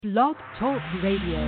Blog Talk Radio.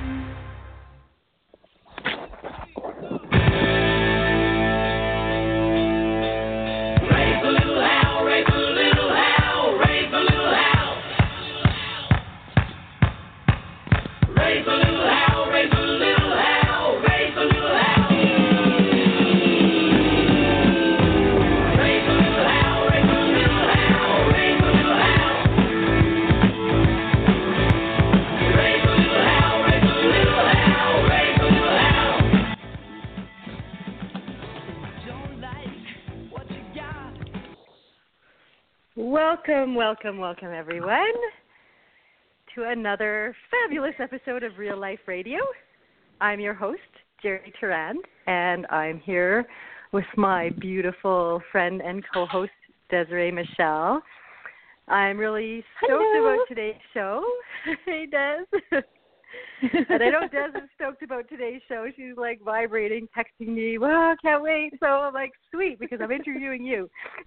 Welcome, everyone, to another fabulous episode of Real Life Radio. I'm your host, Jerry Turand, and I'm here with my beautiful friend and co-host, Desiree Michelle. I'm really stoked about today's show. Hey, Des. And I know Des is stoked about today's show. She's like vibrating, texting me, well, can't wait. So I'm like, sweet, because I'm interviewing you.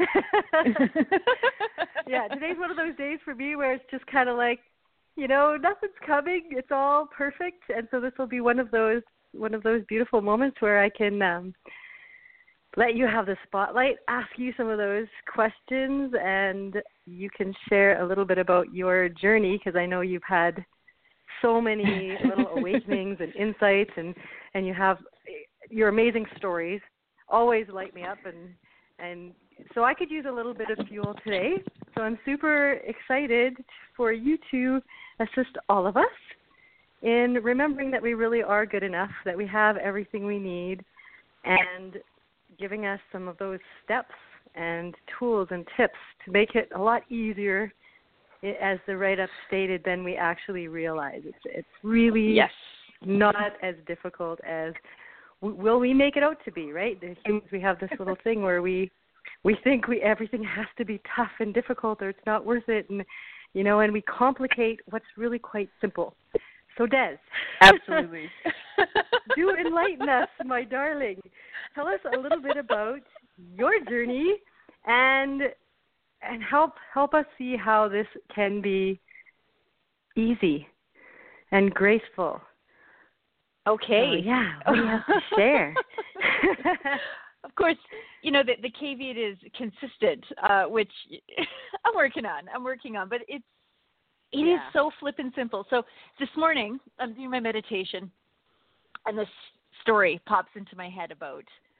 Yeah, today's one of those days for me where it's just kind of like, you know, nothing's coming. It's all perfect. And so this will be one of those beautiful moments where I can let you have the spotlight, ask you some of those questions, and you can share a little bit about your journey, because I know you've had so many little awakenings and insights, and you have your amazing stories always light me up, and so I could use a little bit of fuel today. So I'm super excited for you to assist all of us in remembering that we really are good enough, that we have everything we need, and giving us some of those steps and tools and tips to make it a lot easier, as the write-up stated, than we actually realize. It's really not as difficult as will we make it out to be, right? The humans, we have this little thing where we think everything has to be tough and difficult, or it's not worth it, and you know, and we complicate what's really quite simple. So Des, absolutely, do enlighten us, my darling. Tell us a little bit about your journey and help us see how this can be easy and graceful. Okay. So, yeah, what do you have to share? Of course, you know, the caveat is consistent, which I'm working on, but it is so flippin' simple. So this morning, I'm doing my meditation, and this story pops into my head about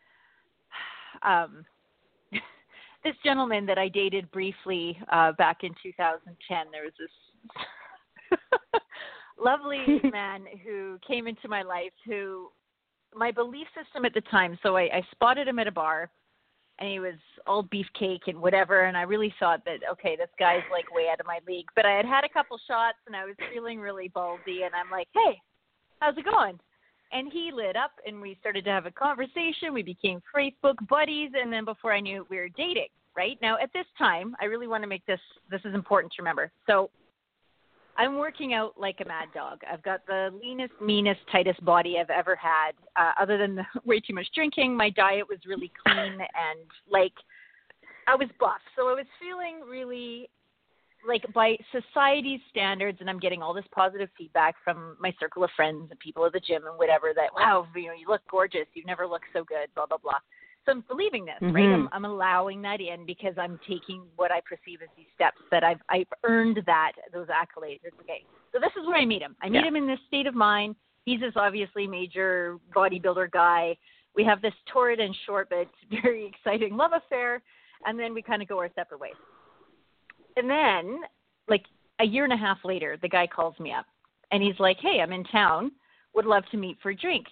this gentleman that I dated briefly back in 2010. There was this lovely man who came into my life who my belief system at the time, so I spotted him at a bar, and he was all beefcake and whatever, and I really thought that, okay, this guy's like way out of my league. But I had a couple shots, and I was feeling really ballsy, and I'm like, hey, how's it going? And he lit up, and we started to have a conversation. We became Facebook buddies, and then before I knew it, we were dating, right? Now, at this time, I really want to make this is important to remember. So I'm working out like a mad dog. I've got the leanest, meanest, tightest body I've ever had. Other than the way too much drinking, my diet was really clean, and, like, I was buff. So I was feeling really, like, by society's standards, and I'm getting all this positive feedback from my circle of friends and people at the gym and whatever, that, wow, you know, you look gorgeous. You've never looked so good, blah, blah, blah. So I'm believing this, right? I'm allowing that in because I'm taking what I perceive as these steps that I've earned those accolades. It's okay. So this is where I meet him. I meet him in this state of mind. He's this obviously major bodybuilder guy. We have this torrid and short but very exciting love affair, and then we kind of go our separate ways. And then, like, a year and a half later, the guy calls me up, and he's like, hey, I'm in town. Would love to meet for a drink.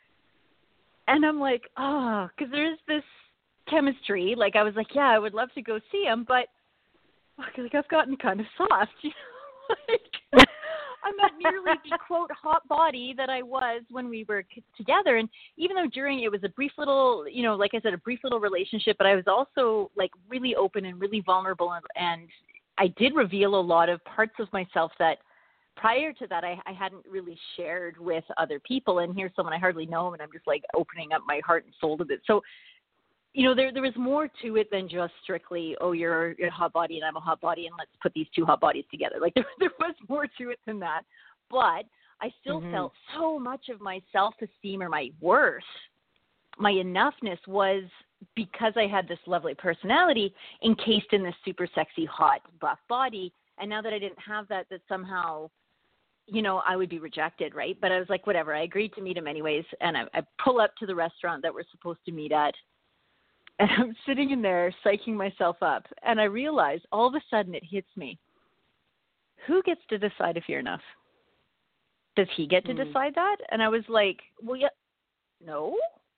And I'm like, oh, because there's this chemistry. Like, I was like, yeah, I would love to go see him, but like, I've gotten kind of soft. You know? Like, I'm not nearly the, quote, hot body that I was when we were together. And even though it was a brief little, you know, like I said, a brief little relationship, but I was also, like, really open and really vulnerable. And I did reveal a lot of parts of myself that prior to that, I hadn't really shared with other people. And here's someone I hardly know, and I'm just, like, opening up my heart and soul to it. So there was more to it than just strictly, oh, you're a hot body and I'm a hot body and let's put these two hot bodies together. Like there was more to it than that. But I still felt so much of my self-esteem or my worth, my enoughness was because I had this lovely personality encased in this super sexy, hot, buff body. And now that I didn't have that somehow, I would be rejected, right? But I was like, whatever. I agreed to meet him anyways. And I pull up to the restaurant that we're supposed to meet at. And I'm sitting in there psyching myself up. And I realize all of a sudden it hits me. Who gets to decide if you're enough? Does he get to decide that? And I was like, well, yeah, no.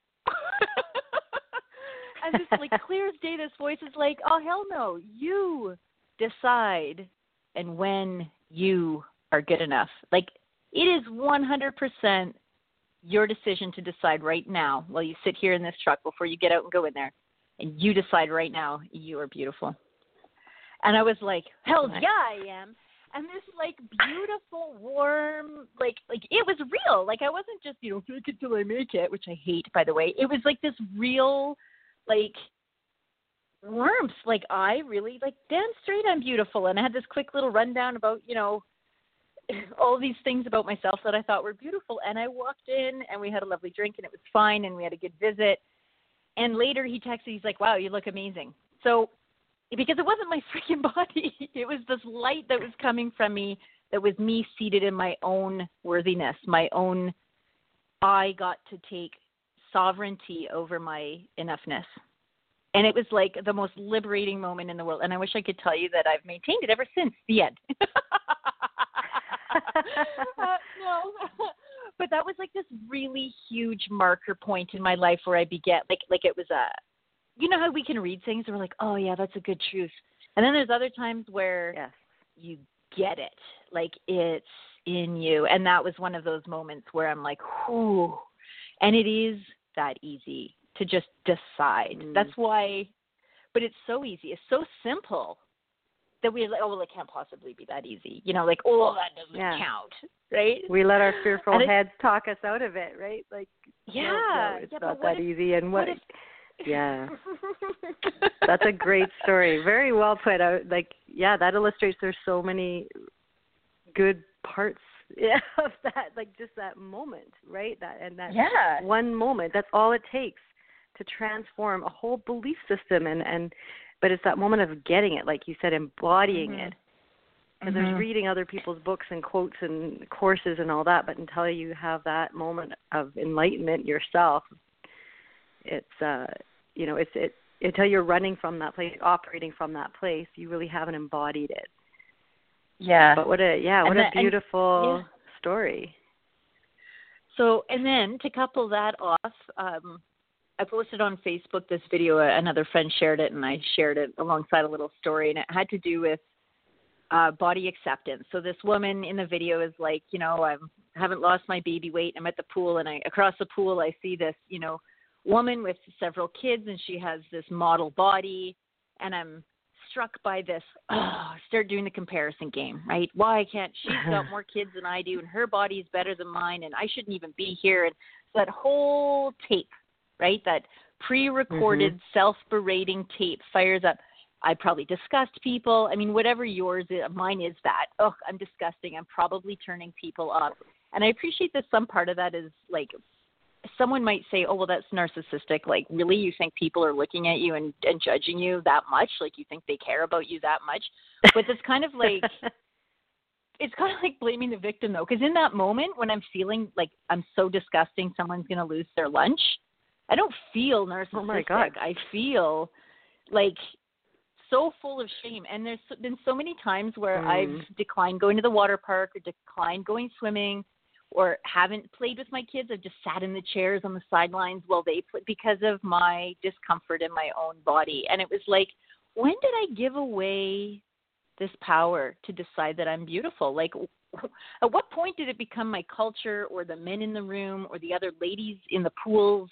And this, like, clear as day, this voice is like, oh, hell no. You decide and when you are good enough. Like, it is 100% your decision to decide right now while you sit here in this truck before you get out and go in there. And you decide right now you are beautiful. And I was like, hell yeah, I am. And this, like, beautiful, warm, like it was real. Like, I wasn't just, fake it till I make it, which I hate, by the way. It was, like, this real, like, warmth. Like, I really, like, damn straight I'm beautiful. And I had this quick little rundown about, all these things about myself that I thought were beautiful. And I walked in, and we had a lovely drink, and it was fine, and we had a good visit. And later he texted, he's like, wow, you look amazing. So, because it wasn't my freaking body. It was this light that was coming from me that was me seated in my own worthiness, my own, I got to take sovereignty over my enoughness. And it was like the most liberating moment in the world. And I wish I could tell you that I've maintained it ever since. The end. No. But that was like this really huge marker point in my life where I began, like it was how we can read things and we're like, oh yeah, that's a good truth. And then there's other times where you get it, like it's in you. And that was one of those moments where I'm like, whoo. And it is that easy to just decide. That's why, but it's so easy. It's so simple that we're like, oh, well, it can't possibly be that easy. Like, oh, that doesn't count, right? We let our fearful heads talk us out of it, right? Like, no, it's not that easy. And what if, yeah, that's a great story. Very well put out. Like, yeah, that illustrates there's so many good parts of that, like just that moment, right? That one moment. That's all it takes to transform a whole belief system, but it's that moment of getting it, like you said, embodying it. Because there's reading other people's books and quotes and courses and all that, but until you have that moment of enlightenment yourself, it's until you're running from that place, operating from that place, you really haven't embodied it. Yeah. But what a beautiful story. So, and then to couple that off, I posted on Facebook this video. Another friend shared it, and I shared it alongside a little story, and it had to do with body acceptance. So this woman in the video is like, I haven't lost my baby weight. I'm at the pool, and across the pool I see this, woman with several kids, and she has this model body, and I'm struck by this, start doing the comparison game, right? Why can't she's got more kids than I do, and her body is better than mine, and I shouldn't even be here. And so that whole tape, right, that pre-recorded self-berating tape fires up. I probably disgust people. I mean, whatever yours is, mine is that. Oh, I'm disgusting. I'm probably turning people off. And I appreciate that some part of that is like, someone might say, oh, well, that's narcissistic. Like, really, you think people are looking at you and judging you that much? Like, you think they care about you that much? But it's kind of like, it's kind of like blaming the victim, though. Because in that moment, when I'm feeling like I'm so disgusting, someone's going to lose their lunch, I don't feel narcissistic. Oh, my God. I feel like so full of shame. And there's been so many times where I've declined going to the water park or declined going swimming, or haven't played with my kids. I've just sat in the chairs on the sidelines while they play because of my discomfort in my own body. And it was like, when did I give away this power to decide that I'm beautiful? Like, at what point did it become my culture or the men in the room or the other ladies in the pool's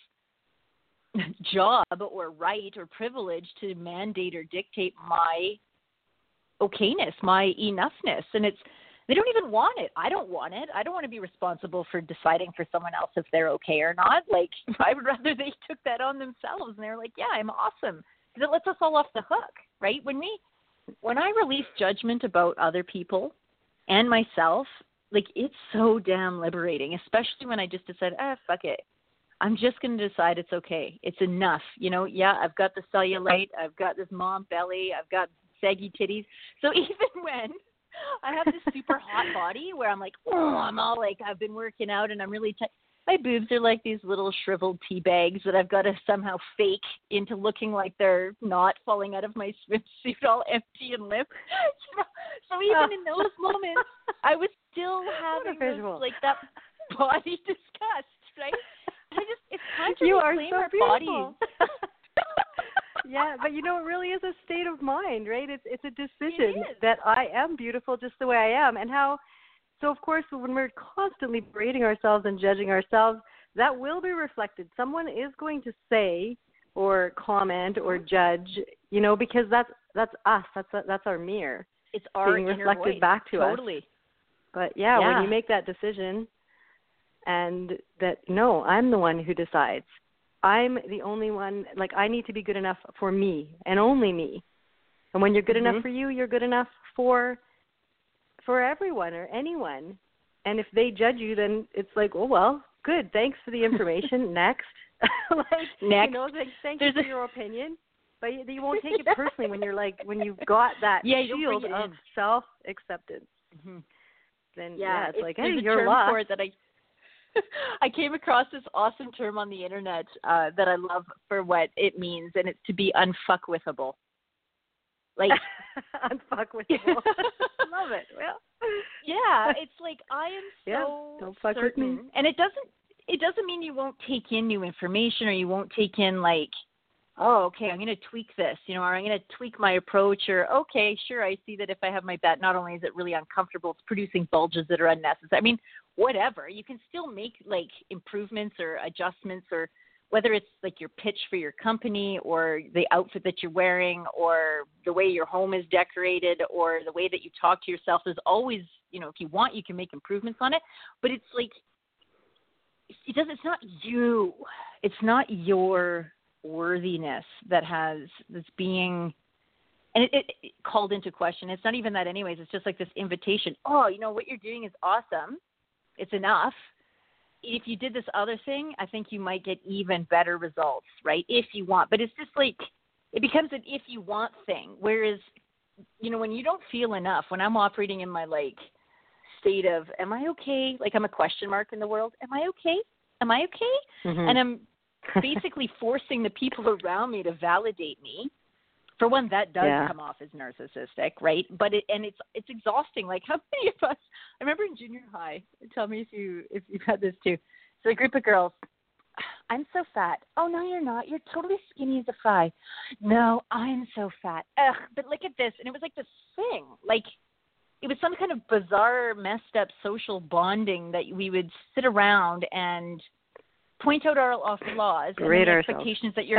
job or right or privilege to mandate or dictate my okayness, my enoughness? And They don't even want it. I don't want it. I don't want to be responsible for deciding for someone else if they're okay or not. Like, I would rather they took that on themselves and they're like, yeah, I'm awesome. Because it lets us all off the hook, right? When I release judgment about other people and myself, like, it's so damn liberating, especially when I just decide, fuck it. I'm just going to decide it's okay. It's enough. You know, yeah, I've got the cellulite. I've got this mom belly. I've got saggy titties. So even when I have this super hot body where I'm like, oh, I'm all like, I've been working out and I'm really my boobs are like these little shriveled tea bags that I've got to somehow fake into looking like they're not falling out of my swimsuit all empty and limp. You know? So even in those moments, I was still having those, like, that body disgust, right? It's time to reclaim our bodies. Yeah, but you know, it really is a state of mind, right? It's a decision that I am beautiful just the way I am. And so of course, when we're constantly berating ourselves and judging ourselves, that will be reflected. Someone is going to say or comment or judge, you know, because that's us. That's our mirror. It's our being inner reflected voice. Back to us. Totally. But yeah, when you make that decision and that, no, I'm the one who decides. I'm the only one, like, I need to be good enough for me and only me. And when you're good enough for you, you're good enough for everyone or anyone. And if they judge you, then it's like, oh, well, good. Thanks for the information. Next. Next. You know, thank you for your opinion. But you won't take it personally when you've got that shield of self-acceptance. Mm-hmm. Then, it's like, hey, there's you're a term lost. for it that I came across this awesome term on the internet that I love for what it means, and it's to be unfuckwithable. Like, unfuckwithable. Love it. Well, yeah, it's like I am so don't fuck certain, with me. and it doesn't mean you won't take in new information or you won't take in, like, oh, okay, I'm going to tweak this, you know, or I'm going to tweak my approach, or, okay, sure, I see that if I have my bat, not only is it really uncomfortable, it's producing bulges that are unnecessary. I mean, whatever. You can still make, like, improvements or adjustments, or whether it's, like, your pitch for your company or the outfit that you're wearing or the way your home is decorated or the way that you talk to yourself. There's always, you know, if you want, you can make improvements on it. But it's like, it's not you. It's not your worthiness that's being, and it called into question. It's not even that anyways. It's just like this invitation. Oh, you know, what you're doing is awesome. It's enough. If you did this other thing, I think you might get even better results, right? If you want. But it's just like, it becomes an if you want thing. Whereas, you know, when you don't feel enough, when I'm operating in my, like, state of, am I okay? Like, I'm a question mark in the world. Am I okay? Am I okay? Mm-hmm. And I'm basically forcing the people around me to validate me. For one, that does come off as narcissistic, right? But it's exhausting. Like, how many of us? I remember in junior high. Tell me if you've had this too. So a group of girls. I'm so fat. Oh no, you're not. You're totally skinny as a fly. No, I'm so fat. Ugh. But look at this, and it was like this thing. Like, it was some kind of bizarre, messed up social bonding that we would sit around and point out our flaws and the expectations that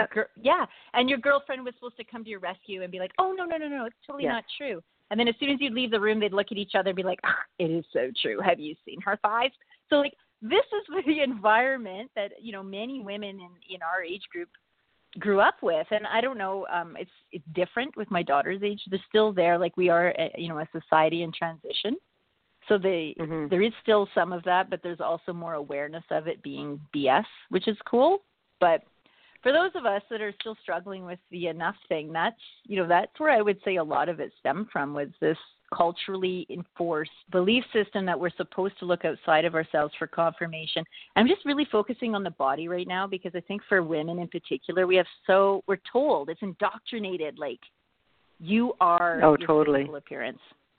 and your girlfriend was supposed to come to your rescue and be like, oh, no, it's totally not true. And then as soon as you'd leave the room, they'd look at each other and be like, it is so true. Have you seen her thighs? So, like, this is the environment that, you know, many women in our age group grew up with. And I don't know, it's different with my daughter's age. They're still there. Like, we are, you know, a society in transition. So there is still some of that, but there's also more awareness of it being BS, which is cool. But for those of us that are still struggling with the enough thing, that's where I would say a lot of it stemmed from, was this culturally enforced belief system that we're supposed to look outside of ourselves for confirmation. I'm just really focusing on the body right now, because I think for women in particular, we're told, it's indoctrinated, like, you are your physical appearance.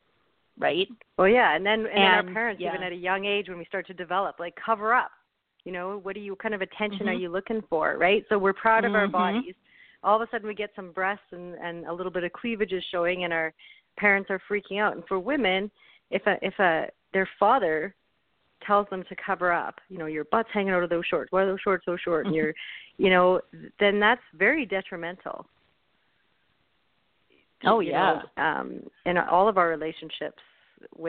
Right? Well, yeah, and then our parents, even at a young age, when we start to develop, like, cover up. You know, what kind of attention are you looking for, right? So we're proud of our bodies. All of a sudden we get some breasts and a little bit of cleavage is showing, and our parents are freaking out. And for women, if their father tells them to cover up, you know, your butt's hanging out of those shorts, why are those shorts so short? And you're, you know, then that's very detrimental. Oh, yeah. In all of our relationships with,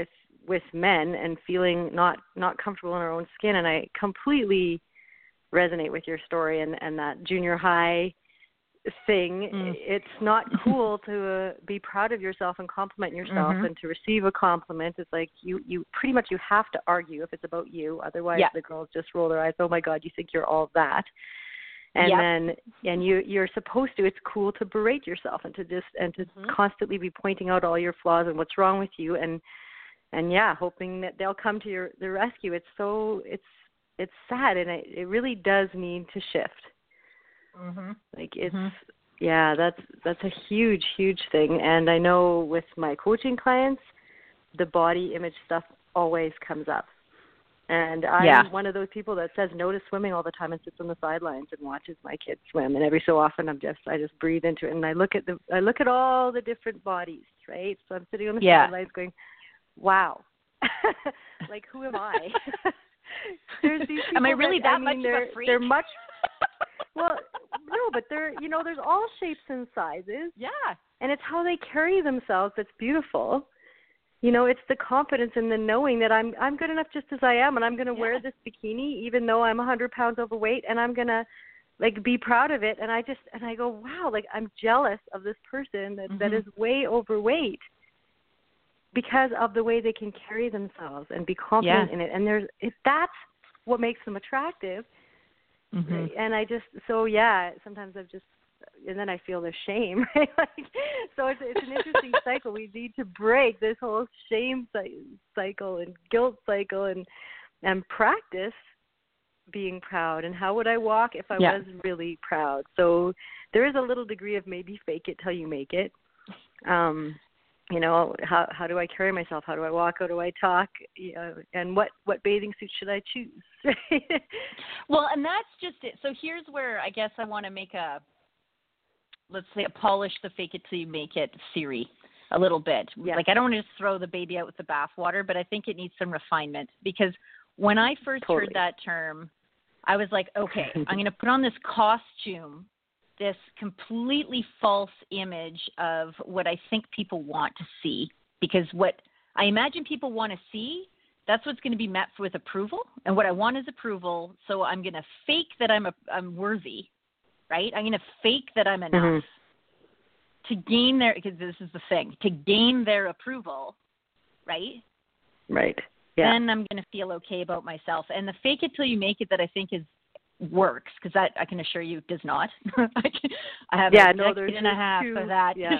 with men and feeling not comfortable in our own skin. And I completely resonate with your story and that junior high thing. It's not cool to be proud of yourself and compliment yourself and to receive a compliment. It's like you pretty much you have to argue if it's about you. Otherwise the girls just roll their eyes. Oh my God, you think you're all that. And then you're supposed to, it's cool to berate yourself and to constantly be pointing out all your flaws and what's wrong with you and hoping that they'll come to the rescue. It's sad, and it really does need to shift. Like that's a huge thing. And I know with my coaching clients, the body image stuff always comes up. And I'm one of those people that says no to swimming all the time and sits on the sidelines and watches my kids swim. And every so often I just breathe into it and I look at all the different bodies, right? So I'm sitting on the sidelines going, wow, like who am I? There's these people am I really much of a freak? They're much. Well, no, but there's all shapes and sizes. Yeah. And it's how they carry themselves that's beautiful. It's the confidence and the knowing that I'm good enough just as I am, and I'm going to wear this bikini even though I'm 100 pounds overweight, and I'm going to be proud of it. And I go, wow, I'm jealous of this person that is way overweight because of the way they can carry themselves and be confident in it. And if that's what makes them attractive. And sometimes and then I feel the shame, right? So it's an interesting cycle. We need to break this whole shame cycle and guilt cycle and practice being proud. And how would I walk if I was really proud? So there is a little degree of maybe fake it till you make it. How do I carry myself? How do I walk? How do I talk? And what bathing suit should I choose? Well, and that's just it. So here's where I guess I want to make let's say, polish the fake it till you make it theory a little bit. Yeah. I don't want to just throw the baby out with the bathwater, but I think it needs some refinement, because when I first heard that term, I was like, okay, I'm going to put on this costume, this completely false image of what I think people want to see, because what I imagine people want to see, that's what's going to be met with approval. And what I want is approval. So I'm going to fake that I'm worthy, right? I'm going to fake that I'm enough to gain because this is the thing, to gain their approval, right? Right. Yeah. Then I'm going to feel okay about myself. And the fake it till you make it that I think works, because that I can assure you does not. I have a decade and a half of that. Yeah.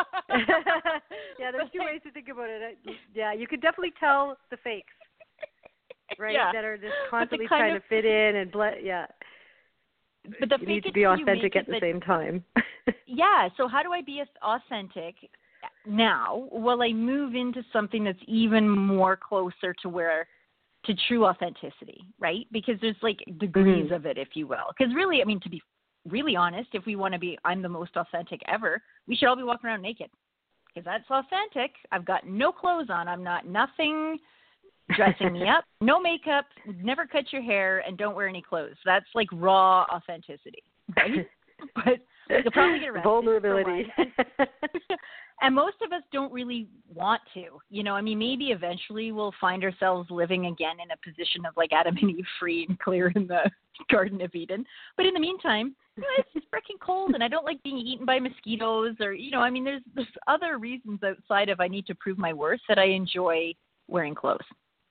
There's two ways to think about it. Yeah, you could definitely tell the fakes, right? Yeah. That are just constantly trying to fit in and But the you need to be authentic at the same time. Yeah. So how do I be authentic now? Well, I move into something that's even more closer to true authenticity, right? Because there's degrees of it, if you will. Because really, to be really honest, if we want to be, I'm the most authentic ever, we should all be walking around naked, because that's authentic. I've got no clothes on. I'm not nothing dressing me up, no makeup, never cut your hair, and don't wear any clothes. That's raw authenticity, right? But you'll probably get arrested. Vulnerability. And most of us don't really want to. Maybe eventually we'll find ourselves living again in a position of Adam and Eve, free and clear in the Garden of Eden. But in the meantime, it's freaking cold, and I don't like being eaten by mosquitoes, or there's other reasons outside of I need to prove my worth that I enjoy wearing clothes.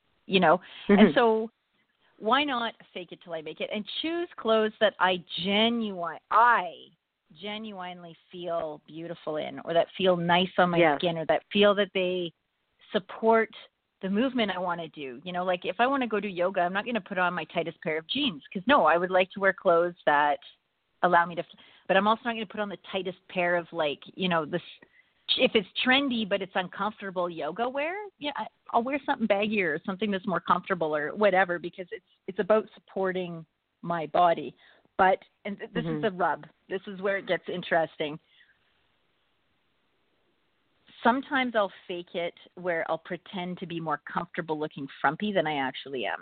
And so why not fake it till I make it and choose clothes that I genuinely feel beautiful in, or that feel nice on my skin, or that feel that they support the movement I want to do. If I want to go do yoga, I'm not going to put on my tightest pair of jeans, because I would like to wear clothes that allow me to, but I'm also not going to put on the tightest pair of this. If it's trendy but it's uncomfortable yoga wear, I'll wear something baggier or something that's more comfortable or whatever, because it's about supporting my body. But, and this is the rub, this is where it gets interesting. Sometimes I'll fake it where I'll pretend to be more comfortable looking frumpy than I actually am.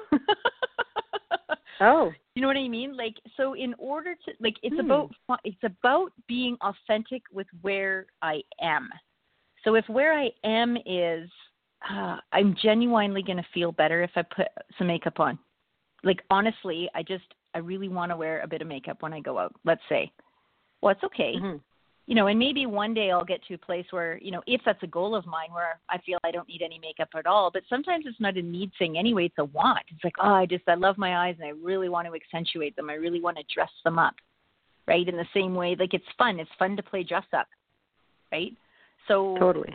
Oh. You know what I mean? So in order to, it's about being authentic with where I am. So if where I am is I'm genuinely going to feel better if I put some makeup on. Like, honestly, I really want to wear a bit of makeup when I go out, let's say. Well, it's okay. Mm-hmm. You know, and maybe one day I'll get to a place where, you know, if that's a goal of mine where I feel I don't need any makeup at all, but sometimes it's not a need thing anyway, it's a want. It's like, I love my eyes and I really want to accentuate them. I really want to dress them up, right? In the same way, like it's fun to play dress up, right? So totally.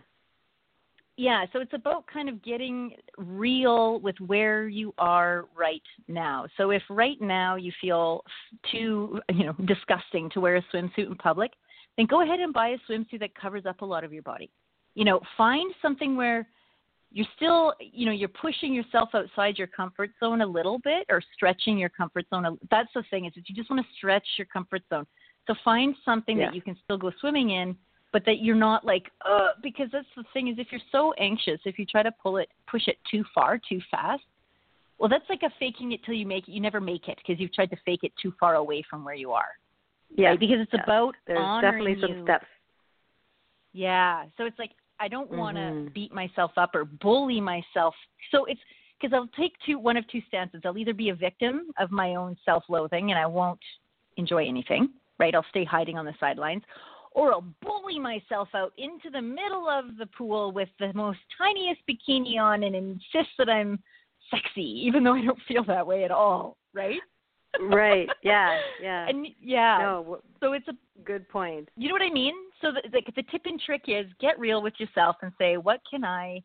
Yeah, so it's about kind of getting real with where you are right now. So if right now you feel too, disgusting to wear a swimsuit in public, then go ahead and buy a swimsuit that covers up a lot of your body. You know, find something where you're still, you're pushing yourself outside your comfort zone a little bit or stretching your comfort zone. That's the thing, is that you just want to stretch your comfort zone. So find something that you can still go swimming in, but that you're not like, because that's the thing, is if you're so anxious, if you try to push it too far, too fast, well, that's like a faking it till you make it. You never make it because you've tried to fake it too far away from where you are. Yeah. Right? Because it's about There's honoring definitely some steps. Yeah. So it's like, I don't want to beat myself up or bully myself. So it's because I'll take one of two stances. I'll either be a victim of my own self-loathing and I won't enjoy anything, right? I'll stay hiding on the sidelines. Or I'll bully myself out into the middle of the pool with the most tiniest bikini on and insist that I'm sexy, even though I don't feel that way at all, right? Right. Yeah. Yeah. And so it's a good point. You know what I mean? So the tip and trick is get real with yourself and say, what can I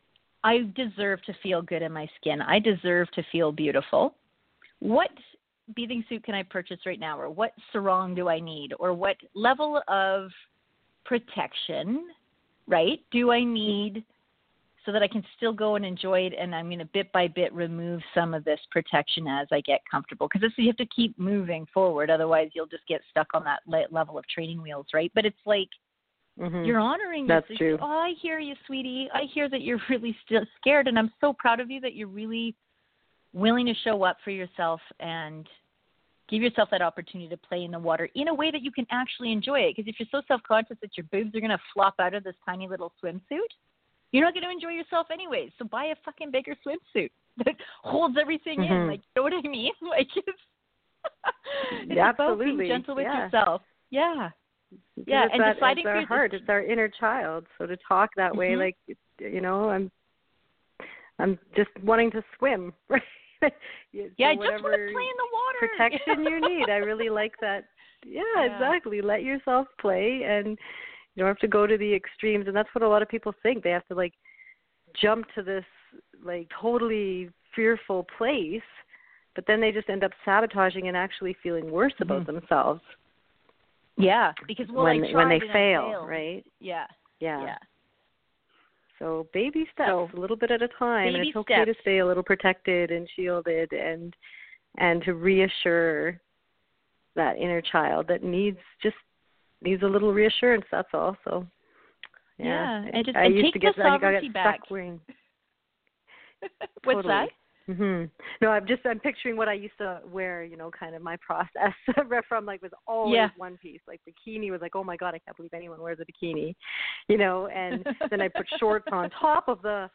deserve to feel good in my skin. I deserve to feel beautiful. What bathing suit can I purchase right now? Or what sarong do I need? Or what level of protection, right, do I need so that I can still go and enjoy it, and I'm going to bit by bit remove some of this protection as I get comfortable. Because you have to keep moving forward. Otherwise, you'll just get stuck on that level of training wheels, right? But it's like you're honoring That's yourself. true. Oh, I hear you, sweetie. I hear that you're really still scared, and I'm so proud of you that you're really willing to show up for yourself and give yourself that opportunity to play in the water in a way that you can actually enjoy it. Because if you're so self-conscious that your boobs are going to flop out of this tiny little swimsuit, you're not going to enjoy yourself anyways. So buy a fucking bigger swimsuit that holds everything in. Like, you know what I mean? Like, it's about being gentle with yourself. Yeah. Yeah, and deciding it's our heart, it's our inner child. So to talk that way, like, I'm just wanting to swim, right? I just want to play in the water. Protection you need. I really like that. Yeah, exactly. Let yourself play, and you don't have to go to the extremes. And that's what a lot of people think. They have to, like, jump to this, like, totally fearful place, but then they just end up sabotaging and actually feeling worse about themselves. Yeah, because when they fail, right? Yeah. So baby steps, a little bit at a time, and it's okay to stay a little protected and shielded, and to reassure that inner child that needs a little reassurance. That's all. So and I used take to get the sovereignty back. Stuck wearing. What's that? No, I'm picturing what I used to wear, kind of my process from, like, was always one piece. Like, bikini was like, oh my God, I can't believe anyone wears a bikini, and then I put shorts on top of the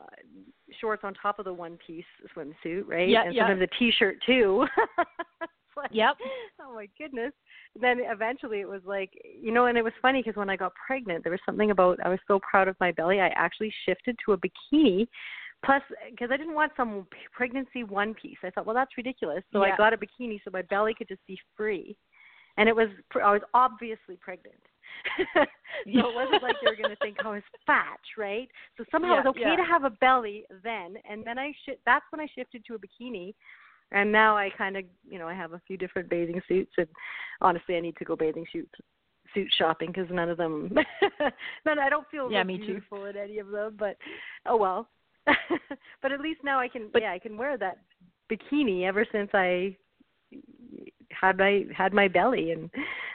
one piece swimsuit, right? And sometimes a t-shirt too. Like, oh my goodness. Then eventually it was like, and it was funny because when I got pregnant, there was something about, I was so proud of my belly, I actually shifted to a bikini. Plus, because I didn't want some pregnancy one piece. I thought, well, that's ridiculous. So I got a bikini so my belly could just be free. And I was obviously pregnant. So it wasn't like they were going to think I was fat, right? So somehow it was okay to have a belly then. And then that's when I shifted to a bikini. And now I kind of, I have a few different bathing suits. And honestly, I need to go bathing suit shopping because none of them, I don't feel beautiful in any of them. But, oh well. But at least now I can wear that bikini ever since I had my belly, and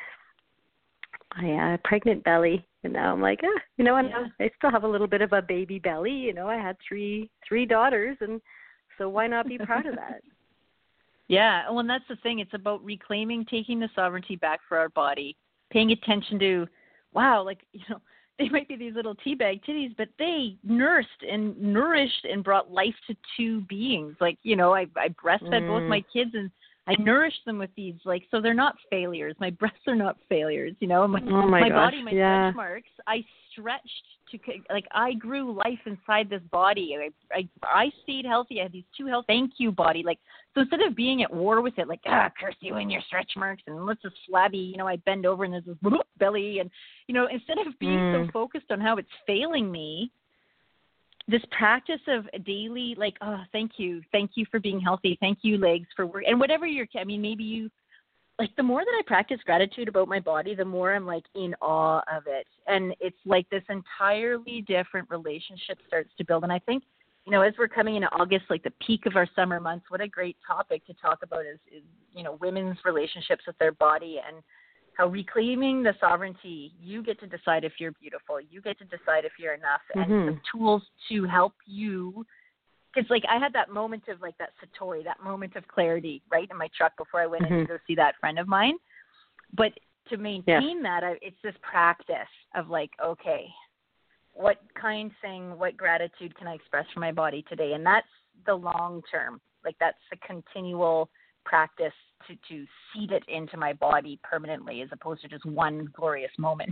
I pregnant belly, and now I'm like, I still have a little bit of a baby belly. I had three daughters, and so why not be proud of that? Yeah, well, and that's the thing. It's about reclaiming, taking the sovereignty back for our body, paying attention to, wow, like, they might be these little teabag titties, but they nursed and nourished and brought life to two beings. Like, you know, I breastfed both my kids, and I nourished them with these, like, so they're not failures. My breasts are not failures, you know. My gosh, body, my stretch marks, I stretched to, like, I grew life inside this body. I stayed healthy. I had these two health. Thank you, body. Like, so instead of being at war with it, like, curse you and your stretch marks, and let's just flabby, you know, I bend over and there's this belly, and, you know, instead of being so focused on how it's failing me, this practice of daily, like, oh, thank you for being healthy, thank you, legs, for work, and whatever maybe you, like, the more that I practice gratitude about my body, the more I'm, like, in awe of it. And it's like this entirely different relationship starts to build. And I think, you know, as we're coming into August, like the peak of our summer months, what a great topic to talk about is you know, women's relationships with their body, and how reclaiming the sovereignty, you get to decide if you're beautiful, you get to decide if you're enough, and some tools to help you. Because, like, I had that moment of, like, that satori, that moment of clarity, right, in my truck before I went in to go see that friend of mine. But to maintain that, it's this practice of, like, okay, what kind thing, what gratitude can I express for my body today? And that's the long term. Like, that's the continual practice to seed it into my body permanently, as opposed to just one glorious moment.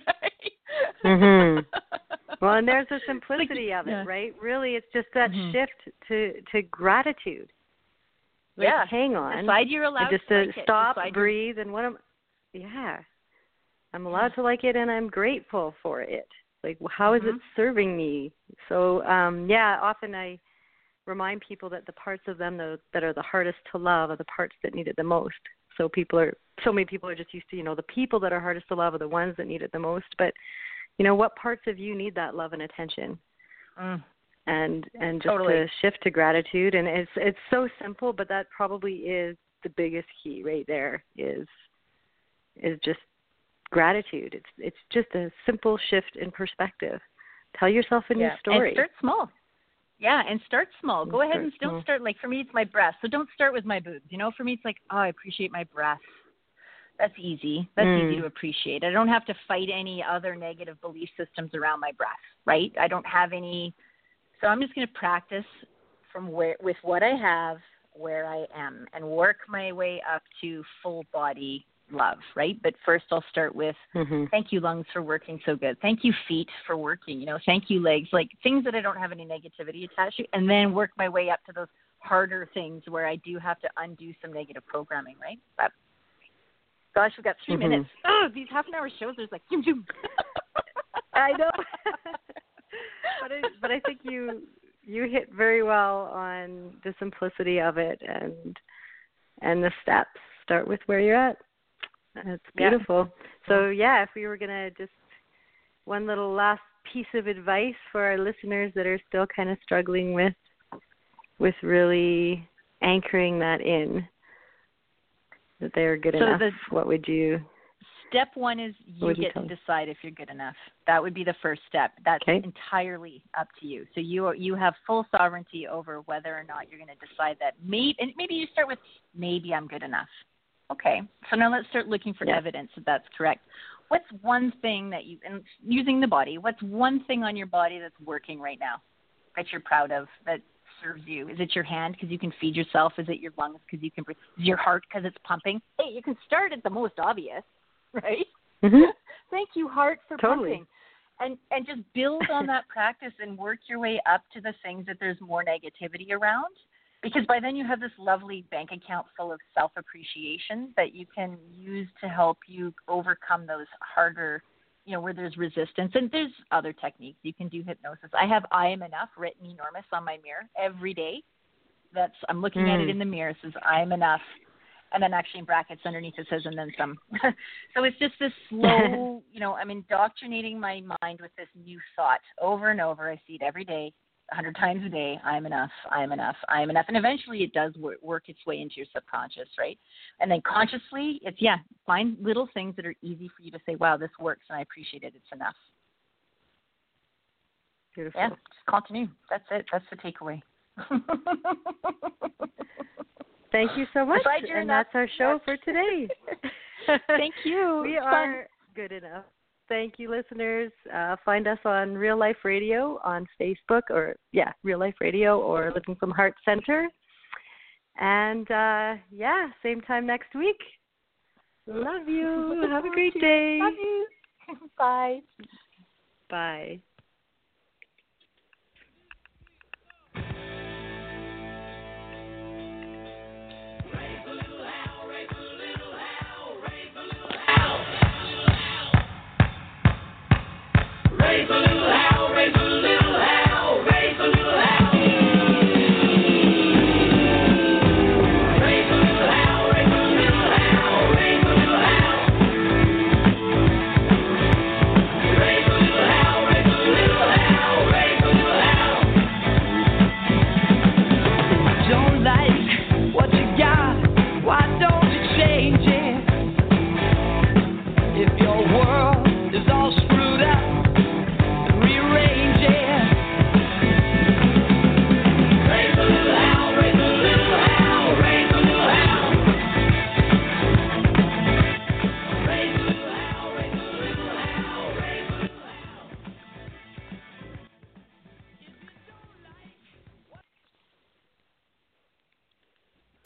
Well, and there's the simplicity of it, right? Really, it's just that shift to gratitude. Like, hang on. Decide you're allowed just to to like stop, it. breathe, and I'm allowed to like it, and I'm grateful for it. Like, how is it serving me? So, often I remind people that the parts of them that are the hardest to love are the parts that need it the most. So many people are just used to, you know, the people that are hardest to love are the ones that need it the most. But, you know, what parts of you need that love and attention? And just to shift to gratitude. And it's so simple, but that probably is the biggest key right there is just gratitude. It's just a simple shift in perspective. Tell yourself a new story. And start small. Yeah, and start small. Go ahead and don't start, like, for me, it's my breasts. So don't start with my boobs. You know, for me, it's like, oh, I appreciate my breasts. That's easy. That's easy to appreciate. I don't have to fight any other negative belief systems around my breasts, right? I don't have any. So I'm just going to practice with what I have, where I am, and work my way up to full body love, right? But first I'll start with thank you, lungs, for working so good. Thank you, feet, for working. You know, thank you, legs, like things that I don't have any negativity attached to, and then work my way up to those harder things where I do have to undo some negative programming, right? But, gosh, we've got 3 minutes. Oh, these half-an-hour shows, there's like, zoom, zoom. I know. but I think you hit very well on the simplicity of it and the steps. Start with where you're at. That's beautiful. So, if we were going to just one little last piece of advice for our listeners that are still kind of struggling with really anchoring that in, that they're good enough, what would you? Step one is you get to decide if you're good enough. That would be the first step. That's entirely up to you. So you have full sovereignty over whether or not you're going to decide that. Maybe you start with, maybe I'm good enough. Okay, so now let's start looking for evidence that that's correct. What's one thing and using the body, what's one thing on your body that's working right now that you're proud of, that serves you? Is it your hand because you can feed yourself? Is it your lungs because you can breathe? Is it your heart because it's pumping? Hey, you can start at the most obvious, right? Thank you, heart, for pumping. And just build on that practice and work your way up to the things that there's more negativity around. Because by then you have this lovely bank account full of self-appreciation that you can use to help you overcome those harder, you know, where there's resistance. And there's other techniques. You can do hypnosis. I have I am enough written enormous on my mirror every day. I'm looking at it in the mirror. It says I am enough. And then actually in brackets underneath it says and then some. So it's just this slow, you know, I'm indoctrinating my mind with this new thought over and over. I see it every day. 100 times a day, I'm enough, I'm enough, I'm enough. And eventually it does work its way into your subconscious, right? And then consciously, it's, find little things that are easy for you to say, wow, this works and I appreciate it. It's enough. Beautiful. Yeah, just continue. That's it. That's the takeaway. Thank you so much. And that's our show for today. Thank you. We are good enough. Thank you, listeners. Find us on Real Life Radio on Facebook, or Real Life Radio, or Living from Heart Center. And same time next week. Love you. Have a great day. Love you. Bye. Bye.